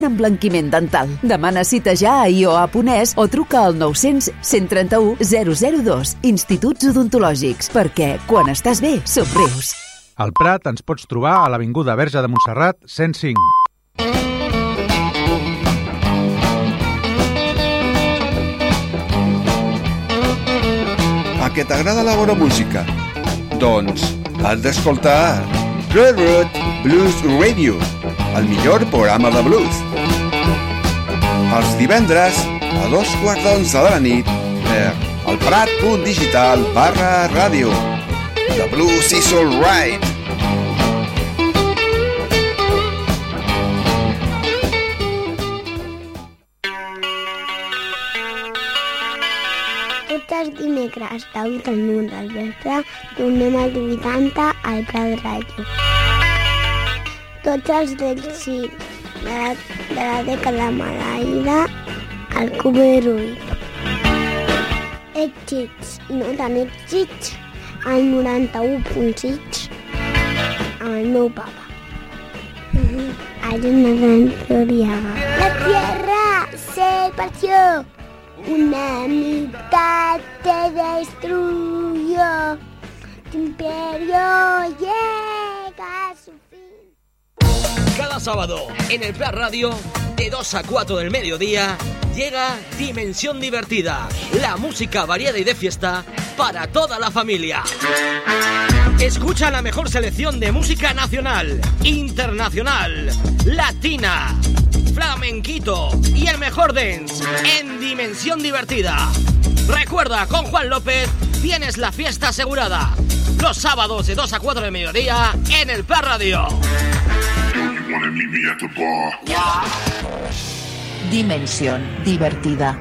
Emblanquiment dental. Demana cita ja a ioa.es o truca al 900 131 002. Instituts Odontològics. Perquè quan estàs bé, somrius. Al Prat ens pots trobar a l'Avinguda Verge de Montserrat 105. A què t'agrada la bona música? Doncs has d'escoltar Railroad Blues Radio, el millor programa de blues. Els divendres a 2:15 de la nit per alprat.digital/ràdio. The blues is all right. Tots els dimecres de 8 a 9 del vespre tornem als 80 al Prat Ràdio. Tots els èxits de la dècada maleïda al Cuberull. Èxits i no tan èxits al 91.6 amb el meu papa. Jonathan Floriaga. La tierra se partió. Una mitad te destruyó. Tu imperio llega a su fin. Cada sábado en el Prat Radio, de 2 a 4 del mediodía, llega Dimensión Divertida, la música variada y de fiesta para toda la familia. Escucha la mejor selección de música nacional, internacional, latina, flamenquito y el mejor dance en Dimensión Divertida. Recuerda, con Juan López tienes la fiesta asegurada. Los sábados de 2 a 4 del mediodía en el Prat Radio. Dimensión Divertida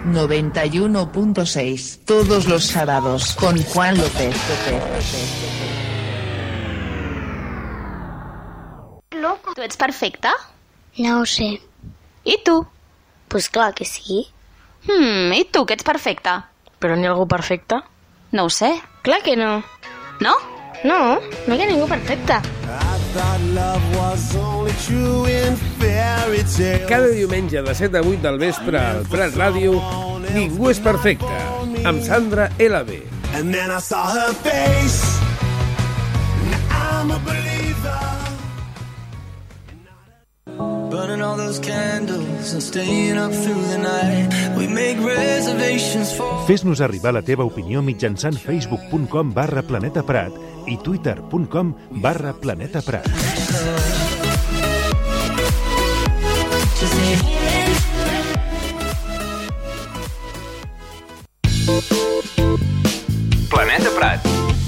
91.6 todos los sábados con Juan López. Loco, ¿tú eres perfecta? No ho sé. ¿Y tú? Pues clar que sí. ¿Y tú que ets perfecta? ¿Però n'hi ha algú perfecte? No ho sé. Clar que no. No? No hi ha ningú perfecte. Cada diumenge de 7 a 8 del vespre al Prat Ràdio, Ningú és perfecte, amb Sandra LB. Burning all those candles and staying up through the night. We make reservations for... Fes-nos arribar la teva opinió mitjançant facebook.com/planetaprat i twitter.com/planetaprat. Planeta Prat.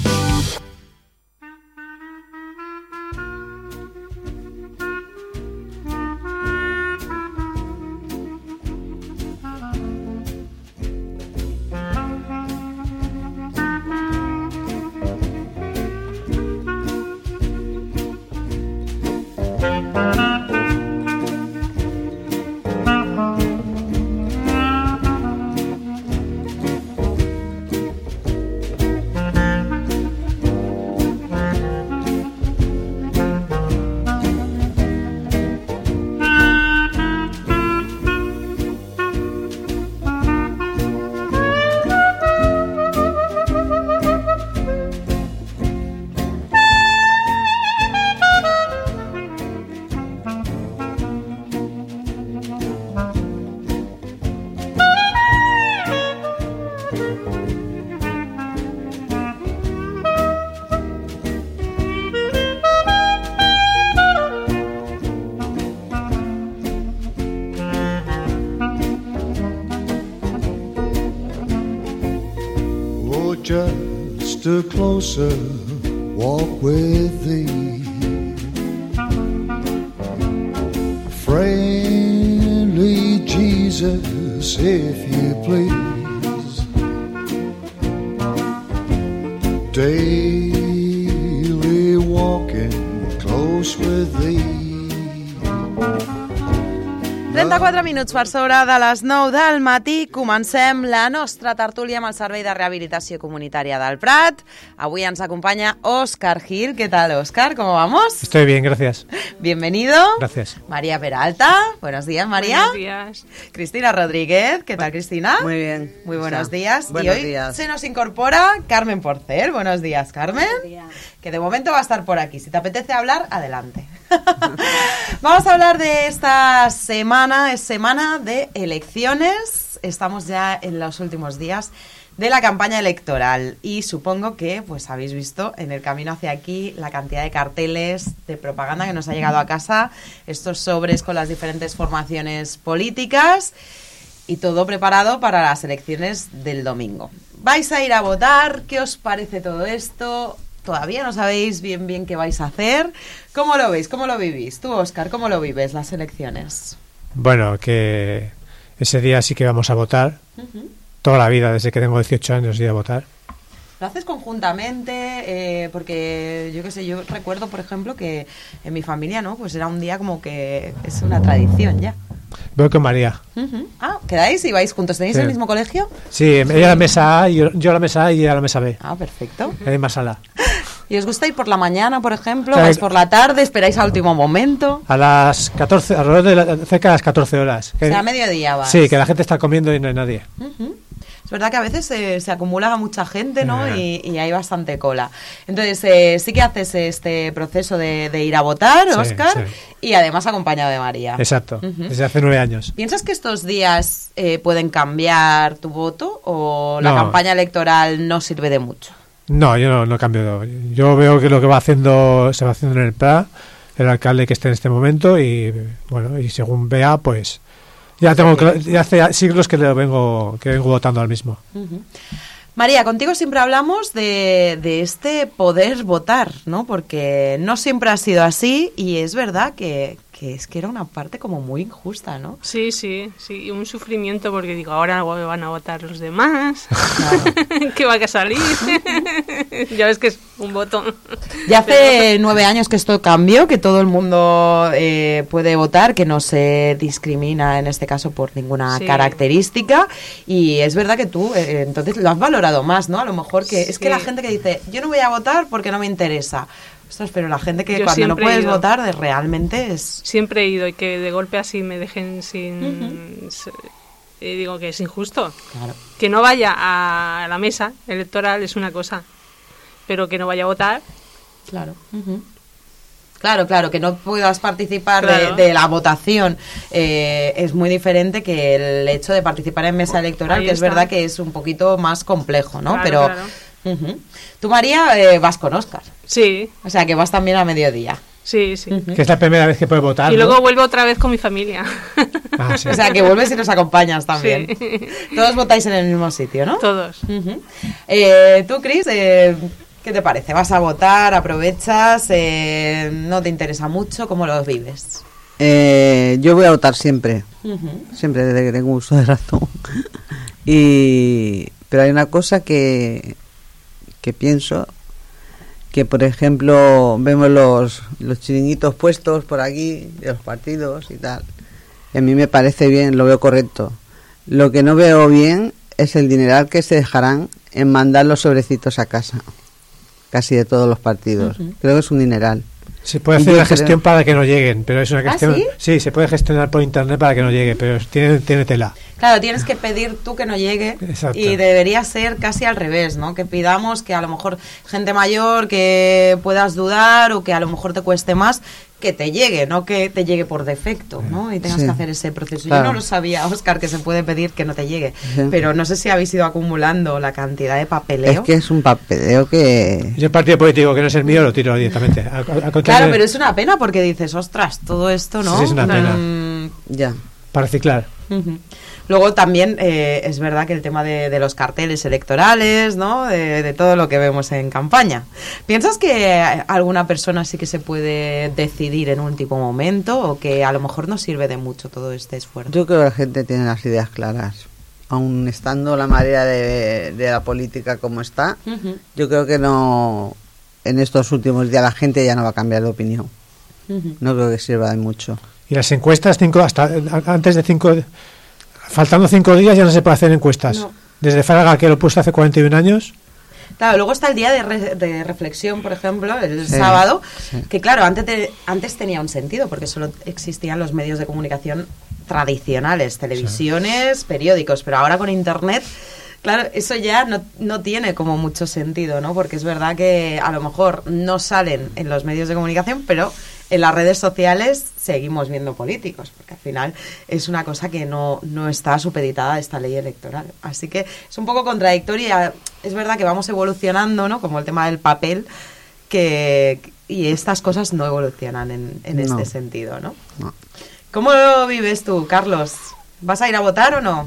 Just a closer walk with thee, friendly Jesus, if you please, daily walking close with thee, 34 minuts per sobre de les 9 del matí. Comencem la nostra tertúlia amb el Servei de Rehabilitació Comunitària del Prat. Avui ens acompaña Óscar Gil. ¿Qué tal, Óscar? ¿Cómo vamos? Estoy bien, gracias. Bienvenido. Gracias. María Peralta. Buenos días, María. Buenos días. Cristina Rodríguez. ¿Qué tal, Cristina? Muy bien. Muy buenos días. Buenos y hoy días. se nos incorpora Carmen Porcel. Buenos días, Carmen. Buenos días. Que de momento va a estar por aquí. Si te apetece hablar, adelante. Vamos a hablar de esta semana, es semana de elecciones. Estamos ya en los últimos días de la campaña electoral y supongo que pues habéis visto en el camino hacia aquí la cantidad de carteles de propaganda que nos ha llegado a casa, estos sobres con las diferentes formaciones políticas y todo preparado para las elecciones del domingo. ¿Vais a ir a votar? ¿Qué os parece todo esto? Todavía no sabéis bien qué vais a hacer. ¿Cómo lo veis? ¿Cómo lo vivís? Tú, Óscar, ¿cómo lo vives las elecciones? Bueno, que ese día sí que vamos a votar. Toda la vida, desde que tengo 18 años, he ido a votar. ¿Lo haces conjuntamente? Porque yo qué sé, yo recuerdo, por ejemplo, que en mi familia, ¿no? Pues era un día como que es una tradición ya. Veo con María. Ah, ¿quedáis y vais juntos? ¿Tenéis el mismo colegio? Sí, ella a la mesa A, yo a la mesa A y ella a la mesa B. Ah, perfecto. En la misma sala. ¿Y os gusta ir por la mañana, por ejemplo? ¿Vais por la tarde? ¿Esperáis al último momento? A las 14, alrededor de cerca de las 14 horas. O sea, a mediodía vas. Sí, que la gente está comiendo y no hay nadie. Es verdad que a veces se acumula mucha gente, ¿no? Y hay bastante cola. Entonces, sí que haces este proceso de ir a votar, Óscar, y además acompañado de María. Exacto, desde hace 9 años. ¿Piensas que estos días pueden cambiar tu voto o la campaña electoral no sirve de mucho? No, yo no cambio. Yo veo que lo que se va haciendo en el PRA, el alcalde que esté en este momento, y bueno, y según vea, pues ya hace siglos que vengo votando al mismo. María, contigo siempre hablamos de este poder votar, ¿no? Porque no siempre ha sido así y es verdad que es que era una parte como muy injusta, ¿no? Sí, un sufrimiento porque digo, ahora van a votar los demás, ¿qué va a salir? Ya ves que es un voto. Ya hace 9 años que esto cambió, que todo el mundo puede votar, que no se discrimina en este caso por ninguna característica, y es verdad que tú entonces lo has valorado más, ¿no? A lo mejor que es que la gente que dice, yo no voy a votar porque no me interesa. Ostras, pero la gente que cuando no puedes votar realmente es... Siempre he ido y que de golpe así me dejen sin... digo que es injusto. Claro. Que no vaya a la mesa electoral es una cosa, pero que no vaya a votar... Claro. Claro, que no puedas participar de la votación es muy diferente que el hecho de participar en mesa electoral, ahí que está. Es verdad que es un poquito más complejo, ¿no? Claro. Tú, María, vas con Óscar. Sí. O sea, que vas también a mediodía. Sí. Que es la primera vez que puedes votar, y luego vuelvo otra vez con mi familia. Sí. O sea, que vuelves y nos acompañas también. Sí. Todos votáis en el mismo sitio, ¿no? Todos. Tú, Cris, ¿qué te parece? ¿Vas a votar? ¿Aprovechas? ¿No te interesa mucho? ¿Cómo lo vives? Yo voy a votar siempre. Siempre, desde que tengo uso de razón. Pero hay una cosa que pienso, que por ejemplo vemos los chiringuitos puestos por aquí de los partidos y tal, y a mí me parece bien, lo veo correcto. Lo que no veo bien es el dineral que se dejarán en mandar los sobrecitos a casa, casi de todos los partidos. Creo que es un dineral. Se puede hacer la gestión para que no lleguen, pero es una cuestión... ¿sí? Se puede gestionar por internet para que no llegue, pero tiene tela. Claro, tienes que pedir tú que no llegue. Exacto. Y debería ser casi al revés, ¿no? Que pidamos que a lo mejor gente mayor que puedas dudar o que a lo mejor te cueste más, que te llegue, no que te llegue por defecto, ¿no? Y tengas que hacer ese proceso. Claro. Yo no lo sabía, Óscar, que se puede pedir que no te llegue, pero no sé si habéis ido acumulando la cantidad de papeleo. Es que es un papeleo que... Yo el partido político que no es el mío lo tiro directamente. Claro, pero es una pena porque dices, ostras, todo esto, ¿no? Sí, es una pena. Ya. Para reciclar. Luego también es verdad que el tema de los carteles electorales, ¿no? De todo lo que vemos en campaña. ¿Piensas que alguna persona sí que se puede decidir en un último momento o que a lo mejor no sirve de mucho todo este esfuerzo? Yo creo que la gente tiene las ideas claras. Aun estando la marea de la política como está, yo creo que no, en estos últimos días la gente ya no va a cambiar de opinión. No creo que sirva de mucho. Y las encuestas, faltando 5 días ya no se puede hacer encuestas. No. Desde Fraga, que lo puso hace 41 años. Claro, luego está el día de reflexión, por ejemplo, el sábado, que claro, antes tenía un sentido, porque solo existían los medios de comunicación tradicionales, televisiones, periódicos, pero ahora con Internet, claro, eso ya no tiene como mucho sentido, ¿no? Porque es verdad que a lo mejor no salen en los medios de comunicación, pero en las redes sociales seguimos viendo políticos, porque al final es una cosa que no está supeditada a esta ley electoral. Así que es un poco contradictoria. Es verdad que vamos evolucionando, ¿no? Como el tema del papel, y estas cosas no evolucionan en este sentido, ¿no? ¿Cómo lo vives tú, Carlos? ¿Vas a ir a votar o no?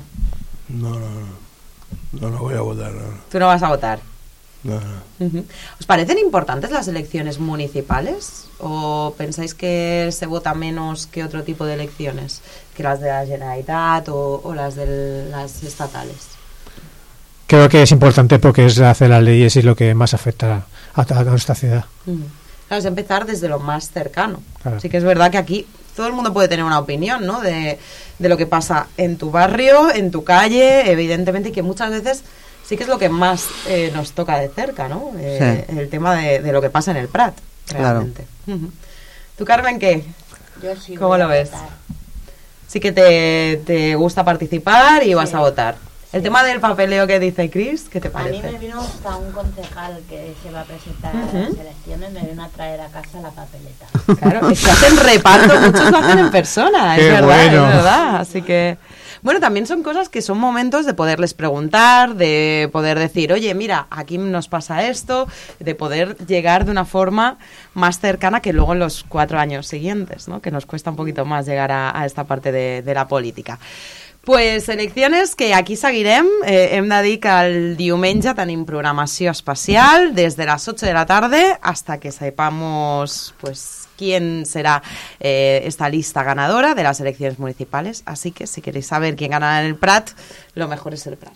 No voy a votar. No. ¿Tú no vas a votar? No. ¿Os parecen importantes las elecciones municipales? ¿O pensáis que se vota menos que otro tipo de elecciones? Que las de la Generalitat o las de las estatales. Creo que es importante porque es hacer las leyes y lo que más afecta a nuestra ciudad. Claro, es empezar desde lo más cercano. Claro. Sí que es verdad que aquí todo el mundo puede tener una opinión, ¿no? De lo que pasa en tu barrio, en tu calle, evidentemente, y que muchas veces sí que es lo que más nos toca de cerca, ¿no? El tema de lo que pasa en el Prat, realmente. Claro. ¿Tú, Carmen, qué? Yo sí. ¿Cómo lo ves? Sí que te gusta participar y vas a votar. El tema del papeleo que dice Chris, ¿qué te parece? A mí me vino hasta un concejal que se va a presentar a las elecciones, me vino a traer a casa la papeleta. Claro, es que hacen reparto, muchos lo hacen en persona, es verdad. Así que, bueno, también son cosas que son momentos de poderles preguntar, de poder decir, oye, mira, aquí nos pasa esto, de poder llegar de una forma más cercana que luego en los 4 años siguientes, ¿no? Que nos cuesta un poquito más llegar a esta parte de la política. Pues elecciones que aquí seguirem, hem de dir que el diumenge tenim programació especial des de las 8 de la tarde hasta que sepamos pues quién será esta lista ganadora de las elecciones municipales. Así que si queréis saber quién gana en el Prat, lo mejor es el Prat.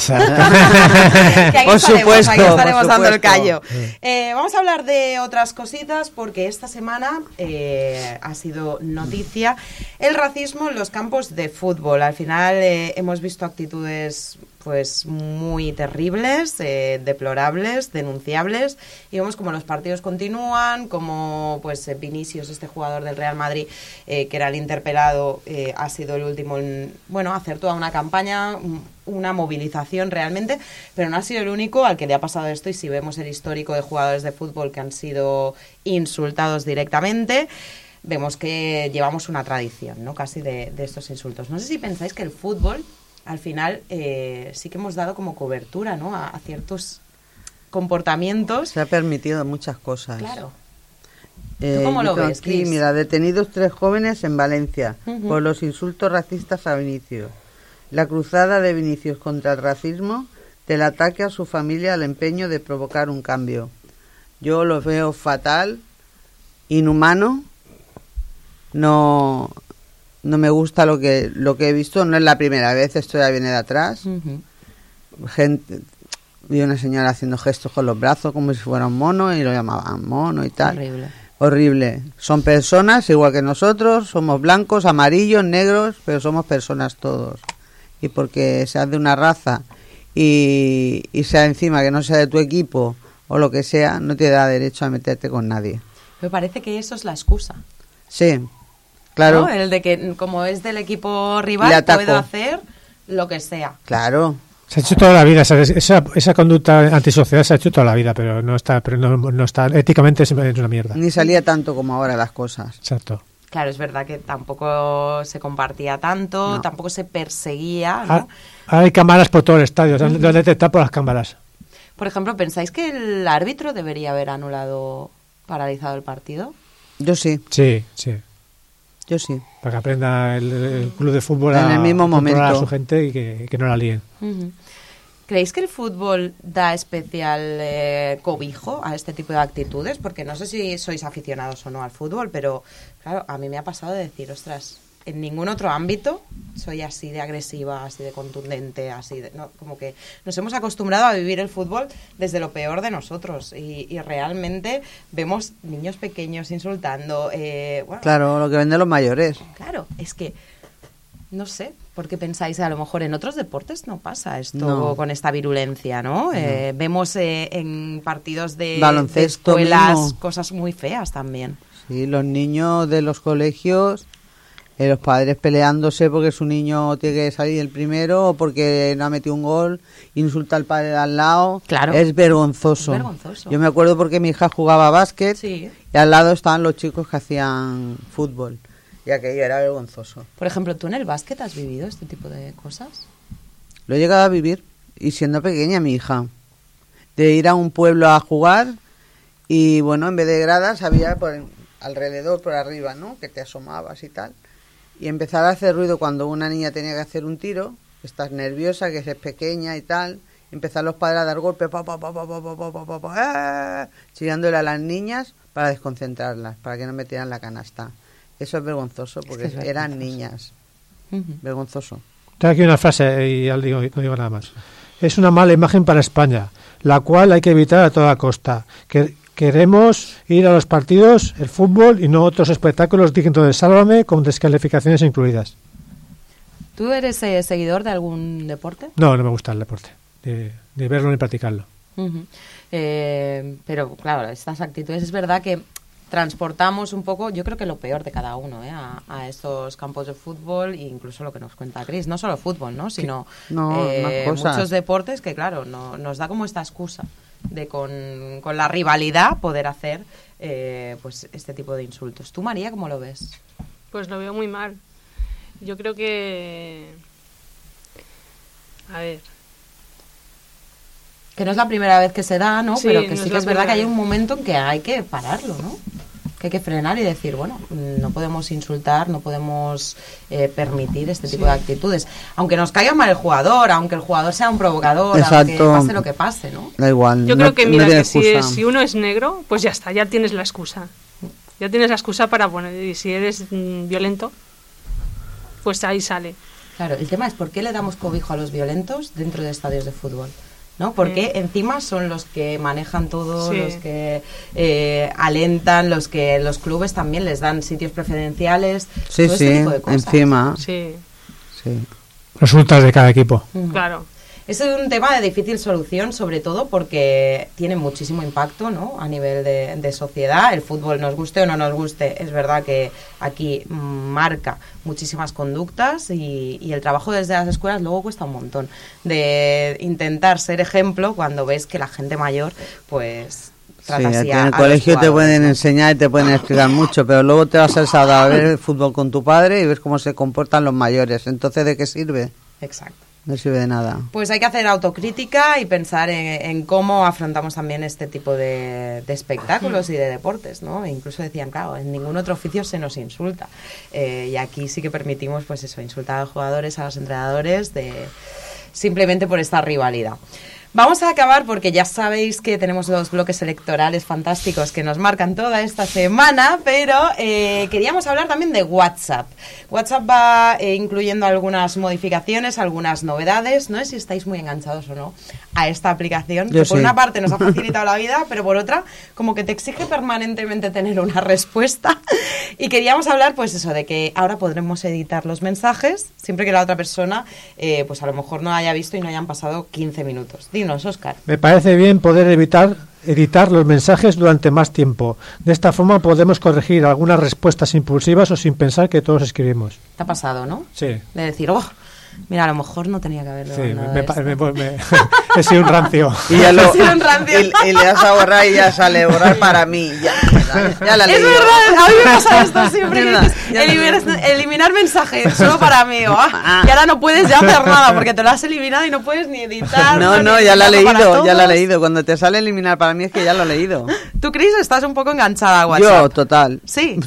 Que aquí estaremos dando el callo. Vamos a hablar de otras cositas porque esta semana ha sido noticia el racismo en los campos de fútbol. Al final hemos visto actitudes pues muy terribles, deplorables, denunciables, y vemos como los partidos continúan, como pues Vinicius, este jugador del Real Madrid, que era el interpelado, ha sido el último en, hacer toda una campaña, una movilización realmente, pero no ha sido el único al que le ha pasado esto, y si vemos el histórico de jugadores de fútbol que han sido insultados directamente, vemos que llevamos una tradición, ¿no? Casi de estos insultos. No sé si pensáis que el fútbol, al final, sí que hemos dado como cobertura, ¿no? A ciertos comportamientos. Se ha permitido muchas cosas. Claro. ¿Tú cómo lo ves, aquí, mira, detenidos 3 jóvenes en Valencia por los insultos racistas a Vinicius. La cruzada de Vinicius contra el racismo, del ataque a su familia al empeño de provocar un cambio. Yo lo veo fatal, inhumano. No me gusta lo que he visto. No es la primera vez, esto ya viene de atrás. Gente, vi una señora haciendo gestos con los brazos como si fuera un mono y lo llamaban mono y tal. Horrible. Son personas igual que nosotros, somos blancos, amarillos, negros, pero somos personas todos. Y porque seas de una raza y sea encima que no sea de tu equipo o lo que sea, no te da derecho a meterte con nadie. Me parece que eso es la excusa. Sí, claro. ¿No? El de que como es del equipo rival puedo hacer lo que sea. Claro. Se ha hecho toda la vida, esa conducta antisocial se ha hecho toda la vida, pero no está éticamente es una mierda. Ni salía tanto como ahora las cosas. Exacto. Claro, es verdad que tampoco se compartía tanto, tampoco se perseguía, ¿no? Hay cámaras por todo el estadio, lo han detectado por las cámaras. Por ejemplo, ¿pensáis que el árbitro debería haber paralizado el partido? Yo sí. Sí. Yo sí. Para que aprenda el club de fútbol en el mismo momento a su gente y que no la líen. ¿Creéis que el fútbol da especial cobijo a este tipo de actitudes? Porque no sé si sois aficionados o no al fútbol, pero claro, a mí me ha pasado de decir, ostras, en ningún otro ámbito soy así de agresiva, así de contundente, así de, ¿no? Como que nos hemos acostumbrado a vivir el fútbol desde lo peor de nosotros y realmente vemos niños pequeños insultando. Bueno, claro, lo que venden los mayores. Claro, es que no sé, ¿por qué pensáis que a lo mejor en otros deportes no pasa esto con esta virulencia, ¿no? Vemos en partidos de escuelas mismo. Cosas muy feas también. Sí, los niños de los colegios, los padres peleándose porque su niño tiene que salir el primero o porque no ha metido un gol, insulta al padre de al lado. Claro. Es vergonzoso. Es vergonzoso. Yo me acuerdo porque mi hija jugaba básquet y al lado estaban los chicos que hacían fútbol. Y aquello era vergonzoso. Por ejemplo, ¿tú en el básquet has vivido este tipo de cosas? Lo he llegado a vivir, y siendo pequeña mi hija. De ir a un pueblo a jugar, y bueno, en vez de gradas había por alrededor, por arriba, ¿no? Que te asomabas y tal. Y empezar a hacer ruido cuando una niña tenía que hacer un tiro, estás nerviosa, que es pequeña y tal. Empezar los padres a dar golpes, chillándole a las niñas para desconcentrarlas, para que no metieran la canasta. Eso es vergonzoso, porque eran niñas. Vergonzoso. Tengo aquí una frase y ya no digo nada más. Es una mala imagen para España, la cual hay que evitar a toda costa. Queremos ir a los partidos, el fútbol y no otros espectáculos dignos de Sálvame con descalificaciones incluidas. ¿Tú eres seguidor de algún deporte? No me gusta el deporte, ni verlo ni practicarlo. Pero claro, estas actitudes es verdad que transportamos un poco, yo creo que lo peor de cada uno, a estos campos de fútbol e incluso lo que nos cuenta Chris, no solo fútbol, ¿no? Sino muchos deportes que, claro, nos da como esta excusa de con la rivalidad poder hacer pues este tipo de insultos. ¿Tú, María, cómo lo ves? Pues lo veo muy mal. Yo creo que... A ver... Que no es la primera vez que se da, ¿no? Sí, pero que no sí que es verdad que hay un momento en que hay que pararlo, ¿no? Que hay que frenar y decir, bueno, no podemos insultar, no podemos permitir este tipo de actitudes. Aunque nos caiga mal el jugador, aunque el jugador sea un provocador, aunque pase lo que pase, ¿no? Da igual. Yo creo que, mira, que si uno es negro, pues ya está, ya tienes la excusa. Ya tienes la excusa para poner, y si eres violento, pues ahí sale. Claro, el tema es por qué le damos cobijo a los violentos dentro de estadios de fútbol, ¿no? Porque encima son los que manejan todo, los que alentan, los que los clubes también les dan sitios preferenciales, todo este tipo de cosas. Encima. Sí. Resultas de cada equipo. Claro. Es un tema de difícil solución, sobre todo porque tiene muchísimo impacto, ¿no? A nivel de sociedad. El fútbol, nos guste o no nos guste, es verdad que aquí marca muchísimas conductas y el trabajo desde las escuelas luego cuesta un montón. De intentar ser ejemplo cuando ves que la gente mayor, pues... trata así en el colegio te pueden enseñar y te pueden explicar mucho, pero luego te vas al sábado a ver el fútbol con tu padre y ves cómo se comportan los mayores. Entonces, ¿de qué sirve? Exacto. No sirve de nada. Pues hay que hacer autocrítica y pensar en cómo afrontamos también este tipo de espectáculos y de deportes, ¿no? E incluso decían, claro, en ningún otro oficio se nos insulta. Y aquí sí que permitimos, pues eso, insultar a los jugadores, a los entrenadores, simplemente por esta rivalidad. Vamos a acabar porque ya sabéis que tenemos los bloques electorales fantásticos que nos marcan toda esta semana, pero queríamos hablar también de WhatsApp. WhatsApp va incluyendo algunas modificaciones, algunas novedades. No sé si estáis muy enganchados o no a esta aplicación, que por una parte nos ha facilitado la vida, pero por otra como que te exige permanentemente tener una respuesta. Y queríamos hablar pues eso, de que ahora podremos editar los mensajes siempre que la otra persona pues a lo mejor no haya visto y no hayan pasado 15 minutos. Dinos, Óscar. Me parece bien poder editar los mensajes durante más tiempo. De esta forma podemos corregir algunas respuestas impulsivas o sin pensar que todos escribimos. Te ha pasado, ¿no? Sí. De decir, mira, a lo mejor no tenía que haberlo. Sí, he sido un rancio. Y ya y le das a borrar y ya sale borrar para mí. Ya la leí. Es verdad, a mí me pasa esto siempre. Eliminar mensajes solo para mí. Y ahora no puedes ya hacer nada porque te lo has eliminado y no puedes ni editar. No, ya la he leído, ya la he leído. Cuando te sale eliminar para mí es que ya lo he leído. ¿Tú, Cris, estás un poco enganchada a WhatsApp? Yo, total. Sí.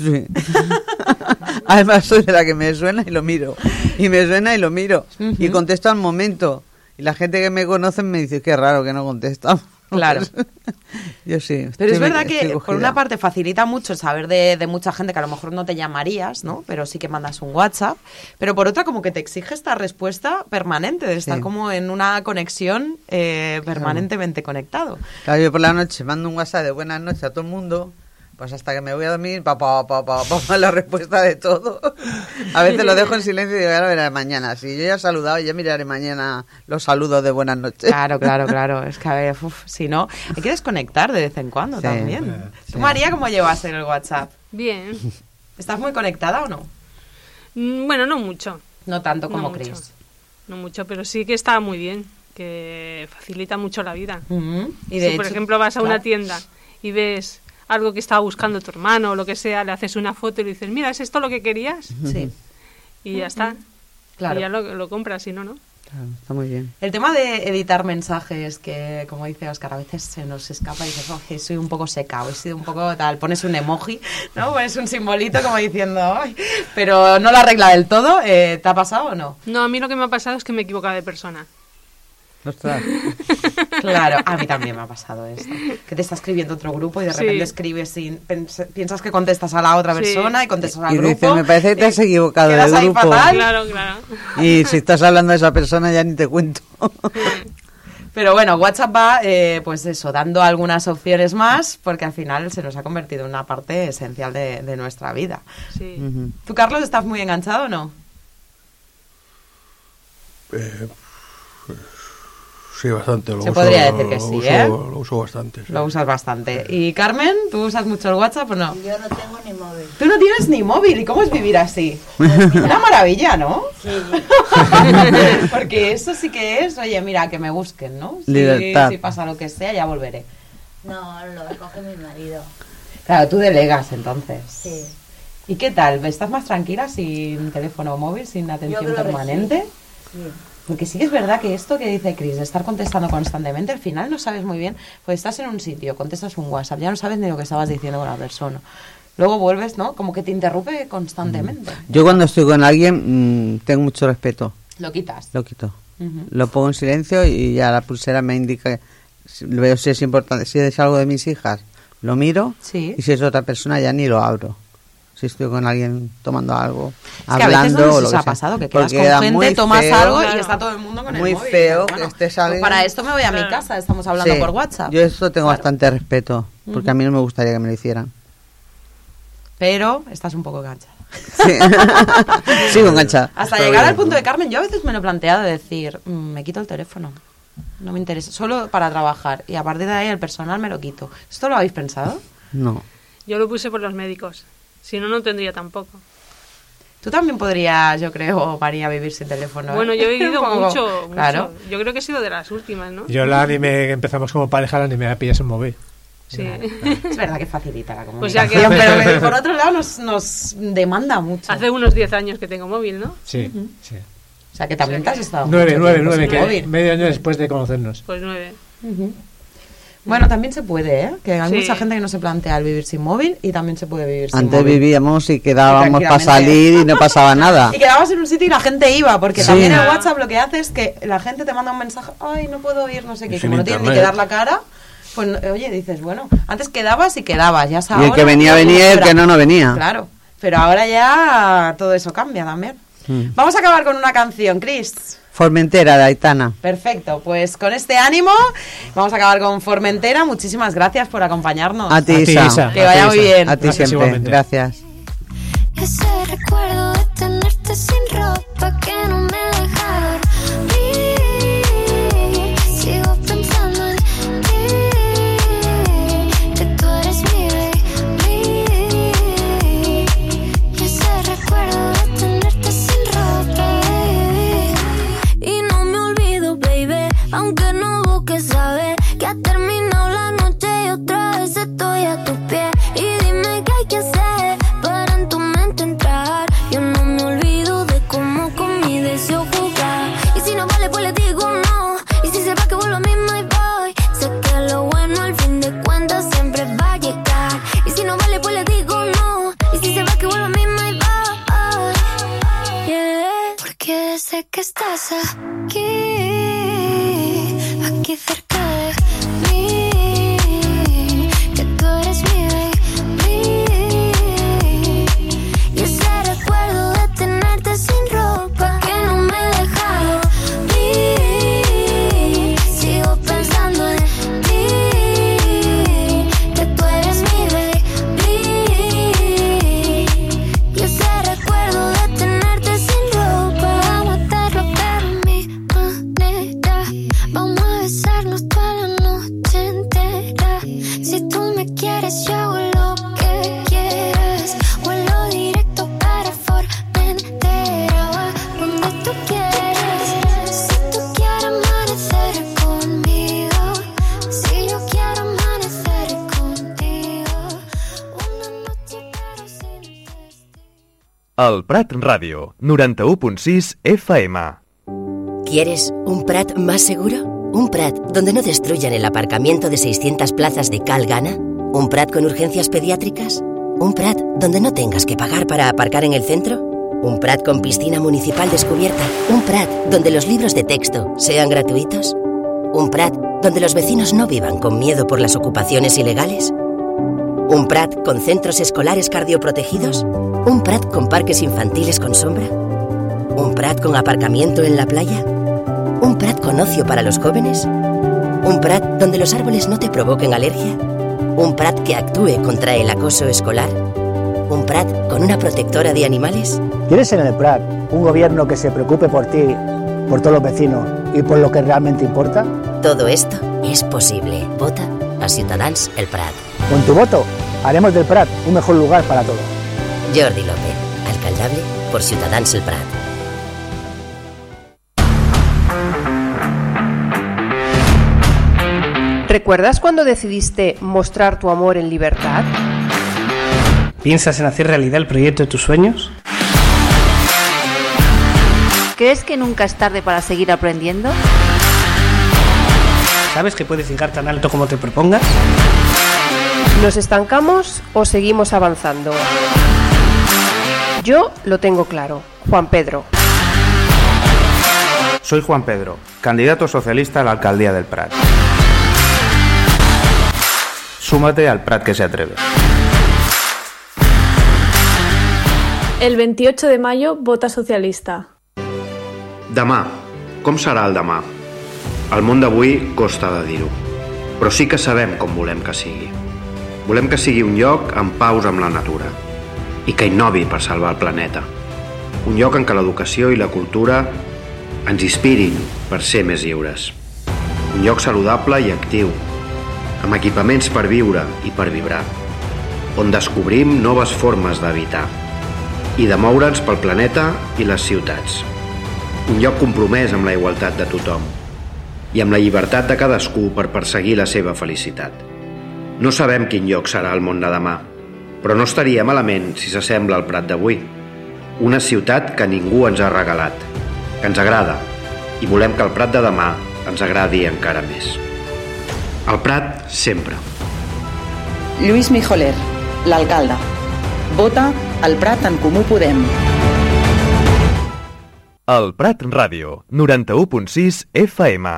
Además soy de la que me suena y lo miro. Y me suena y lo miro. Y contesto al momento. Y la gente que me conoce me dice, qué raro que no contesta. Claro. Yo sí. Pero es verdad que por una parte facilita mucho el saber de mucha gente que a lo mejor no te llamarías, ¿no? Pero sí que mandas un WhatsApp. Pero por otra como que te exige esta respuesta permanente, de estar como en una conexión permanentemente conectado. Claro, yo por la noche mando un WhatsApp de buenas noches a todo el mundo, pues hasta que me voy a dormir, la respuesta de todo. A veces lo dejo en silencio y digo, ya lo veré mañana. Si yo ya he saludado, ya miraré mañana los saludos de buenas noches. Claro. Es que a ver, si no, hay que desconectar de vez en cuando también. Sí. ¿Tú, María, cómo llevas en el WhatsApp? Bien. ¿Estás muy conectada o no? Bueno, no mucho. No tanto como no Chris. Mucho. No mucho, pero sí que está muy bien, que facilita mucho la vida. Y de si, por hecho, ejemplo, vas a una tienda y ves algo que estaba buscando tu hermano o lo que sea, le haces una foto y le dices, mira, ¿es esto lo que querías? Sí. Y ya está. Claro. Y ya lo compras, si no, ¿no? Claro, está muy bien. El tema de editar mensajes, que como dice Óscar, a veces se nos escapa y dices, soy un poco seca, o he sido un poco tal, pones un emoji, ¿no? Pones un simbolito como diciendo, ay, pero no lo arregla del todo. ¿Te ha pasado o no? No, a mí lo que me ha pasado es que me he equivocado de persona. Ostras. Claro, a mí también me ha pasado esto. Que te está escribiendo otro grupo y de repente escribes piensas que contestas a la otra persona y contestas al grupo. Dices, me parece que te has equivocado del grupo. Fatal. Claro. Y si estás hablando de esa persona ya ni te cuento. Pero bueno, WhatsApp va, pues eso, dando algunas opciones más, porque al final se nos ha convertido en una parte esencial de nuestra vida. Sí. ¿Tú, Carlos, estás muy enganchado o no? Sí, bastante. Se podría decir que sí, Lo uso bastante. Sí. Lo usas bastante. ¿Y Carmen, tú usas mucho el WhatsApp o no? Yo no tengo ni móvil. ¿Tú no tienes ni móvil? ¿Y cómo es vivir así? Una maravilla, ¿no? Sí. Porque eso sí que es, oye, mira, que me busquen, ¿no? Libertad. Si pasa lo que sea, ya volveré. No, lo recoge mi marido. Claro, tú delegas entonces. Sí. ¿Y qué tal? ¿Estás más tranquila sin teléfono móvil, sin atención permanente? Sí. Porque sí que es verdad que esto que dice Chris, de estar contestando constantemente, al final no sabes muy bien, pues estás en un sitio, contestas un WhatsApp, ya no sabes ni lo que estabas diciendo con la persona. Luego vuelves, ¿no? Como que te interrumpe constantemente. Yo cuando estoy con alguien tengo mucho respeto. Lo quitas. Lo quito. Lo pongo en silencio y ya la pulsera me indica, veo si es importante, si es algo de mis hijas, lo miro, y si es otra persona ya ni lo abro. Si estoy con alguien tomando algo, hablando, a veces no o lo os que ha sea. pasado, que quedas Porque con gente, tomas algo y está todo el mundo con el móvil. Muy feo Bueno, que estés alguien... pues para esto me voy a mi casa, estamos hablando por WhatsApp. Yo eso tengo bastante respeto, porque a mí no me gustaría que me lo hicieran. Pero estás un poco enganchada. Sí. Sigo enganchada. Hasta llegar al punto de Carmen, yo a veces me lo he planteado de decir, me quito el teléfono, no me interesa, solo para trabajar, y a partir de ahí el personal me lo quito. ¿Esto lo habéis pensado? No. Yo lo puse por los médicos. Si no, no tendría tampoco. Tú también podrías, yo creo, María, vivir sin teléfono. Bueno, yo he vivido mucho. Claro. Yo creo que he sido de las últimas, ¿no? Yo la anime, que empezamos como pareja, la anime a pillas un móvil. Sí. Es verdad que facilita la comunicación, pues ya que... pero por otro lado nos demanda mucho. Hace unos 10 años que tengo móvil, ¿no? Sí, sí. O sea, que también te has estado... 9, que móvil. medio año después de conocernos. Pues 9. Bueno, también se puede, ¿eh? Que hay Sí. mucha gente que no se plantea el vivir sin móvil y también se puede vivir sin Antes móvil. vivíamos y quedábamos para Tranquilamente. salir y no pasaba nada. Y quedabas en un sitio y la gente iba, porque Sí. también el WhatsApp lo que hace es que la gente te manda un mensaje, ay, no puedo ir, no sé qué, y Sin como no tienes ni que internet. dar la cara, pues oye, dices, bueno, antes quedabas y quedabas, ya Y sabes. el que venía, venía y el que no venía. Claro, pero ahora ya todo eso cambia también. Vamos a acabar con una canción, Chris. Formentera, de Aitana. Perfecto, pues con este ánimo vamos a acabar con Formentera. Muchísimas gracias por acompañarnos. A ti, Isa. Que vaya muy bien. A ti siempre. Gracias. Ese recuerdo de tenerte sin ropa que no me deja dormir. Sigo pensando en ti, que tú eres mi baby. Ese recuerdo de tenerte sin ropa, baby. Y no me olvido, baby, aunque no busques saber que ha terminado la noche y otra vez estoy a tus pies. Y dime qué hay que hacer para en tu mente entrar. Yo no me olvido de cómo con mi deseo jugar. Y si no vale, pues le digo no. Y si se va, que vuelvo a mí, my boy. Sé que lo bueno al fin de cuentas siempre va a llegar. Y si no vale, pues le digo no. Y si se va, que vuelvo a mí, my boy. Yeah. Porque desde que estás aquí cerca de mí, El Prat Ràdio, 91.6 FM. ¿Quieres un Prat más seguro? ¿Un Prat donde no destruyan el aparcamiento de 600 plazas de Cal Gana? ¿Un Prat con urgencias pediátricas? ¿Un Prat donde no tengas que pagar para aparcar en el centro? ¿Un Prat con piscina municipal descubierta? ¿Un Prat donde los libros de texto sean gratuitos? ¿Un Prat donde los vecinos no vivan con miedo por las ocupaciones ilegales? ¿Un Prat con centros escolares cardioprotegidos? ¿Un Prat con parques infantiles con sombra? ¿Un Prat con aparcamiento en la playa? ¿Un Prat con ocio para los jóvenes? ¿Un Prat donde los árboles no te provoquen alergia? ¿Un Prat que actúe contra el acoso escolar? ¿Un Prat con una protectora de animales? ¿Quieres en el Prat un gobierno que se preocupe por ti, por todos los vecinos y por lo que realmente importa? Todo esto es posible. Vota a Ciutadans el Prat. Con tu voto haremos del Prat un mejor lugar para todos. Jordi López, alcaldable por Ciutadans el Prat. ¿Recuerdas cuando decidiste mostrar tu amor en libertad? ¿Piensas en hacer realidad el proyecto de tus sueños? ¿Crees que nunca es tarde para seguir aprendiendo? ¿Sabes que puedes llegar tan alto como te propongas? ¿Nos estancamos o seguimos avanzando? Yo lo tengo claro. Juan Pedro. Soy Juan Pedro, candidato socialista a la alcaldía del Prat. Súmate al Prat que se atreve. El 28 de mayo, vota socialista. Demà. Com serà el demà? El món d'avui costa de dir-ho, però sí que sabem com volem que sigui. Volem que sigui un lloc en paus amb la natura i que innovi per salvar el planeta. Un lloc en què l'educació i la cultura ens inspirin per ser més lliures. Un lloc saludable i actiu, amb equipaments per viure i per vibrar, on descobrim noves formes d'habitar i de moure'ns pel planeta i les ciutats. Un lloc compromès amb la igualtat de tothom i amb la llibertat de cadascú per perseguir la seva felicitat. No sabem quin lloc serà el món de demà, però no estaria malament si s'assembla al Prat d'avui. Una ciutat que ningú ens ha regalat, que ens agrada, i volem que el Prat de demà ens agradi encara més. El Prat sempre. Lluís Mijoler, l'alcalde. Vota al Prat en Comú Podem. El Prat Ràdio, 91.6 FM.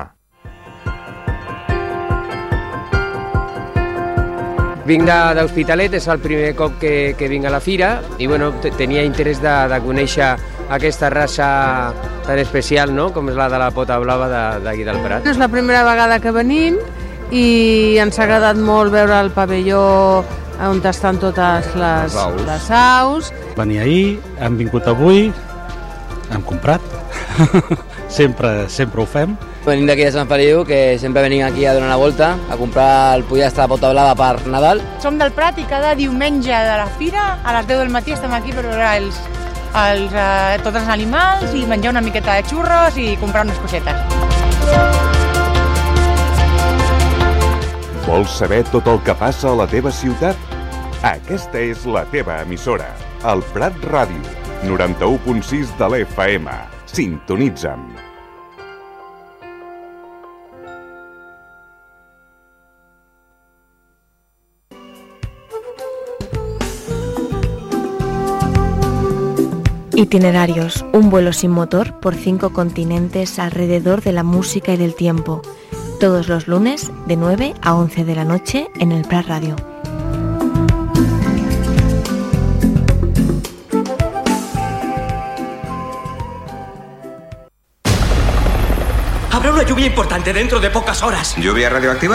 Vinc d'Hospitalet, és el primer cop que vinc a la fira i bueno, tenia interès de conèixer aquesta raça tan especial, no?, com és la de la pota blava d'aquí del Prat. És la primera vegada que venim i ens ha agradat molt veure el pavelló on estan totes les aus. Venia ahir, hem vingut avui, hem comprat, sempre ho fem. Venim d'aquí de Sant Feliu, que sempre venim aquí a donar la volta, a comprar el pollastre de pota blava per Nadal. Som del Prat i cada diumenge de la fira, a les 10 del matí, estem aquí per veure tots els animals i menjar una miqueta de xurros i comprar unes cosetes. Vols saber tot el que passa a la teva ciutat? Aquesta és la teva emissora, el Prat Ràdio, 91.6 de l'FM. Sintonitza'm. Itinerarios, un vuelo sin motor por 5 continentes alrededor de la música y del tiempo. Todos los lunes de 9 a 11 de la noche en el Prat Radio. Habrá una lluvia importante dentro de pocas horas. ¿Lluvia radioactiva?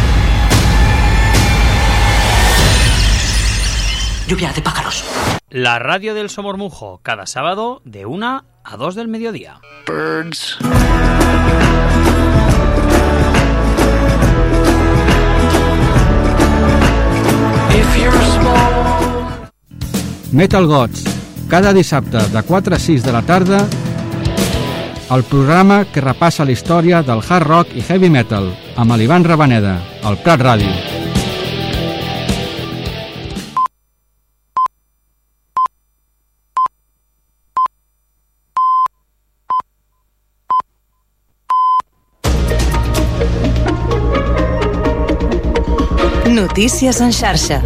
Lluvia de pájaros. La radio del Somormujo, cada sábado de 1 a 2 del mediodía. Birds. Metal Gods, cada dissabte de 4 a 6 de la tarda, el programa que repassa la història del hard rock i heavy metal, amb l'Ivan Rabaneda, al Prat Ràdio. Notícies en xarxa.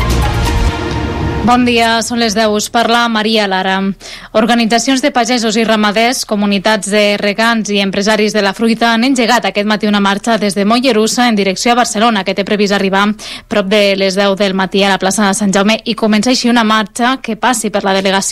Bon dia, són les 10. Us parla Maria Lara. Organitzacions de pagesos i ramaders, comunitats de regants i empresaris de la fruita han engegat aquest matí una marxa des de Mollerussa en direcció a Barcelona, que té previst arribar prop de les 10 del matí a la plaça de Sant Jaume, i comença així una marxa que passi per la delegació